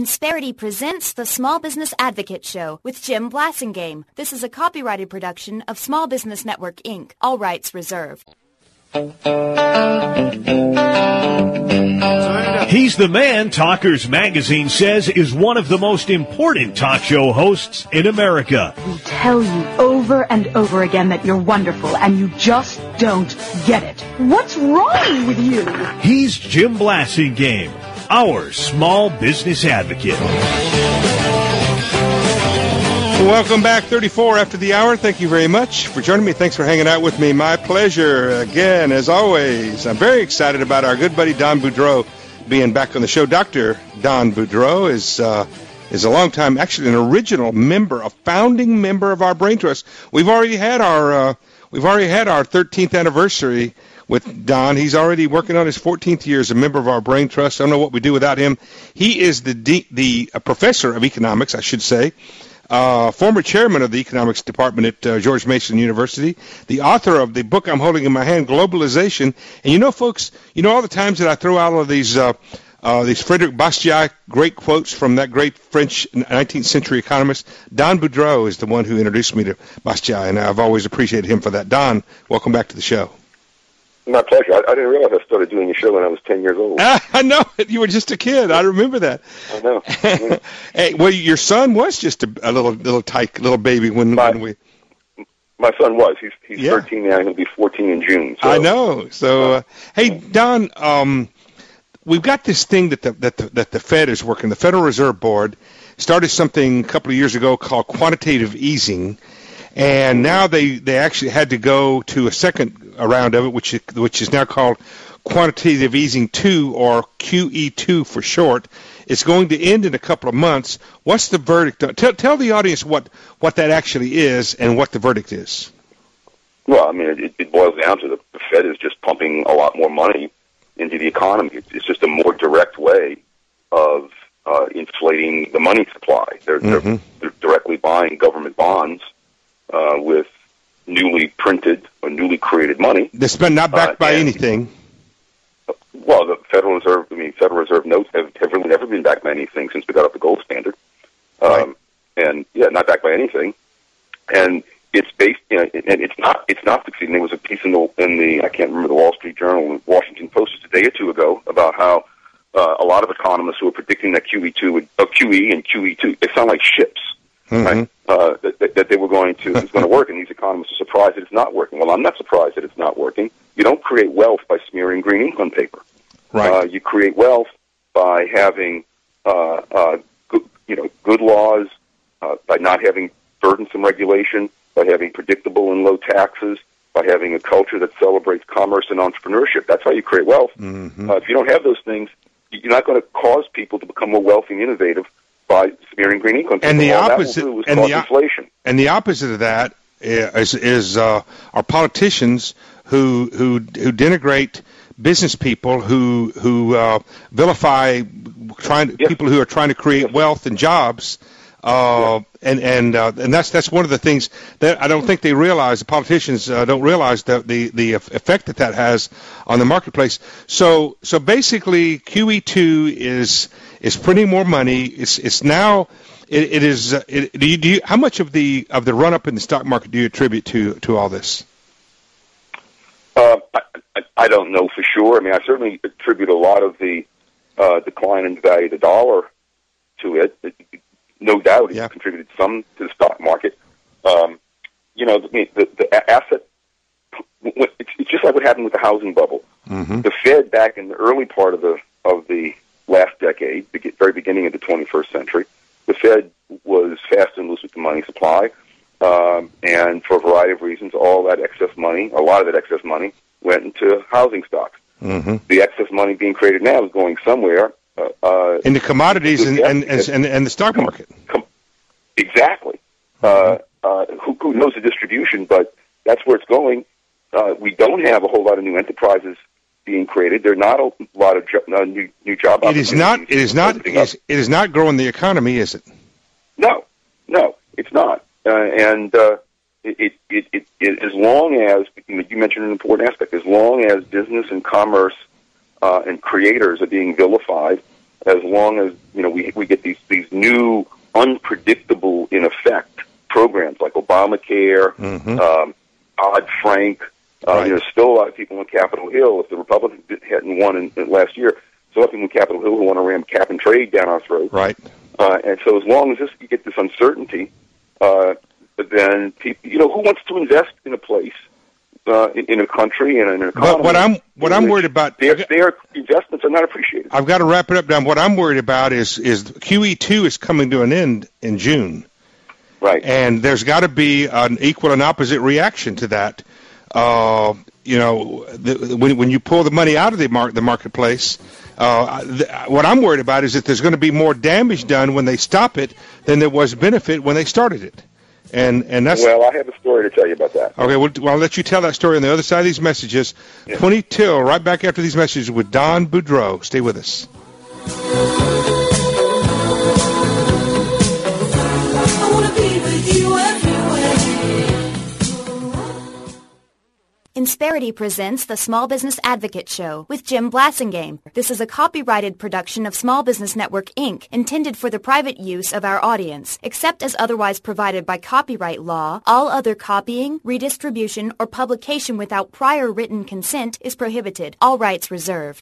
Insperity presents the Small Business Advocate Show with Jim Blasingame. This is a copyrighted production of Small Business Network, Inc. All rights reserved. He's the man Talkers Magazine says is one of the most important talk show hosts in America. We tell you over and over again that you're wonderful, and you just don't get it. What's wrong with you? He's Jim Blasingame, our small business advocate. Welcome back, 34 after the hour. Thank you very much for joining me. Thanks for hanging out with me. My pleasure, again, as always. I'm very excited about our good buddy Don Boudreaux being back on the show. Dr. Don Boudreaux is a long time, actually an original member, a founding member of our Brain Trust. We've already had our 13th anniversary with Don. He's already working on his 14th year as a member of our Brain Trust. I don't know what we do without him. He is the professor of economics, I should say. Former chairman of the economics department at George Mason University, the author of the book I'm holding in my hand, Globalization. And you know, folks, all the times that I throw out all of these Frederic Bastiat great quotes from that great French 19th century economist, Don Boudreaux is the one who introduced me to Bastiat, and I've always appreciated him for that. Don, welcome back to the show. My pleasure. I didn't realize I started doing your show when I was 10 years old. I know. You were just a kid. I remember that. I know. Hey, well, your son was just a little baby when we... My son was. He's 13 now. He'll be 14 in June. So. I know. So, hey, Don, we've got this thing that the Fed is working. The Federal Reserve Board started something a couple of years ago called quantitative easing. And now they actually had to go to a second round of it, which is now called Quantitative Easing 2, or QE2 for short. It's going to end in a couple of months. What's the verdict? Tell the audience what that actually is and what the verdict is. Well, I mean, it boils down to the Fed is just pumping a lot more money into the economy. It's just a more direct way of inflating the money supply. They're directly buying government bonds with newly printed or newly created money. That's not backed by anything. Well, the Federal Reserve notes have really never been backed by anything since we got up the gold standard. Right. And not backed by anything. And it's based, and it's not succeeding. There was a piece in the I can't remember, the Wall Street Journal, Washington Post, just a day or two ago about how a lot of economists who were predicting that QE and QE2, they sound like ships. Right? That they were going to work, and these economists are surprised that it's not working. Well, I'm not surprised that it's not working. You don't create wealth by smearing green ink on paper. Right. You create wealth by having good laws, by not having burdensome regulation, by having predictable and low taxes, by having a culture that celebrates commerce and entrepreneurship. That's how you create wealth. Mm-hmm. If you don't have those things, you're not going to cause people to become more wealthy and innovative by smearing green ink on people. And the opposite, inflation. And the opposite of that is our politicians who denigrate business people, who vilify people who are trying to create wealth and jobs. And that's one of the things that I don't think they realize. The politicians don't realize the effect that has on the marketplace. So basically, QE2 is printing more money. It's now it is. How much of the run up in the stock market do you attribute to all this? I don't know for sure. I mean, I certainly attribute a lot of the decline in the value of the dollar to it. No doubt it contributed some to the stock market. The asset, it's just like what happened with the housing bubble. Mm-hmm. The Fed, back in the early part of the last decade, the very beginning of the 21st century, the Fed was fast and loose with the money supply, and for a variety of reasons, a lot of that excess money went into housing stocks. Mm-hmm. The excess money being created now is going somewhere. In the commodities and the stock market. Exactly. Who knows the distribution, but that's where it's going. We don't have a whole lot of new enterprises being created. There are not a lot of new job opportunities. It is not growing the economy, is it? No, it's not. And as long as, you mentioned an important aspect, as long as business and commerce and creators are being vilified, as long as we get these new unpredictable, in effect, programs like Obamacare, Dodd-Frank. There's still a lot of people on Capitol Hill. If the Republicans hadn't won in last year, still a lot of people on Capitol Hill who want to ram cap and trade down our throats. Right. And so as long as you get this uncertainty, then people, who wants to invest in a place, in a country and in an economy? But what I'm worried about, their investments are not appreciated. I've got to wrap it up, Don. What I'm worried about is QE2 is coming to an end in June. Right. And there's got to be an equal and opposite reaction to that. When you pull the money out of the marketplace, what I'm worried about is that there's going to be more damage done when they stop it than there was benefit when they started it. And that's... Well, I have a story to tell you about that. Okay, well, I'll let you tell that story on the other side of these messages. Yeah. 20 till, right back after these messages with Don Boudreau. Stay with us. I want to be with you everywhere. Insperity presents the Small Business Advocate Show with Jim Blasingame. This is a copyrighted production of Small Business Network, Inc., intended for the private use of our audience. Except as otherwise provided by copyright law, all other copying, redistribution, or publication without prior written consent is prohibited. All rights reserved.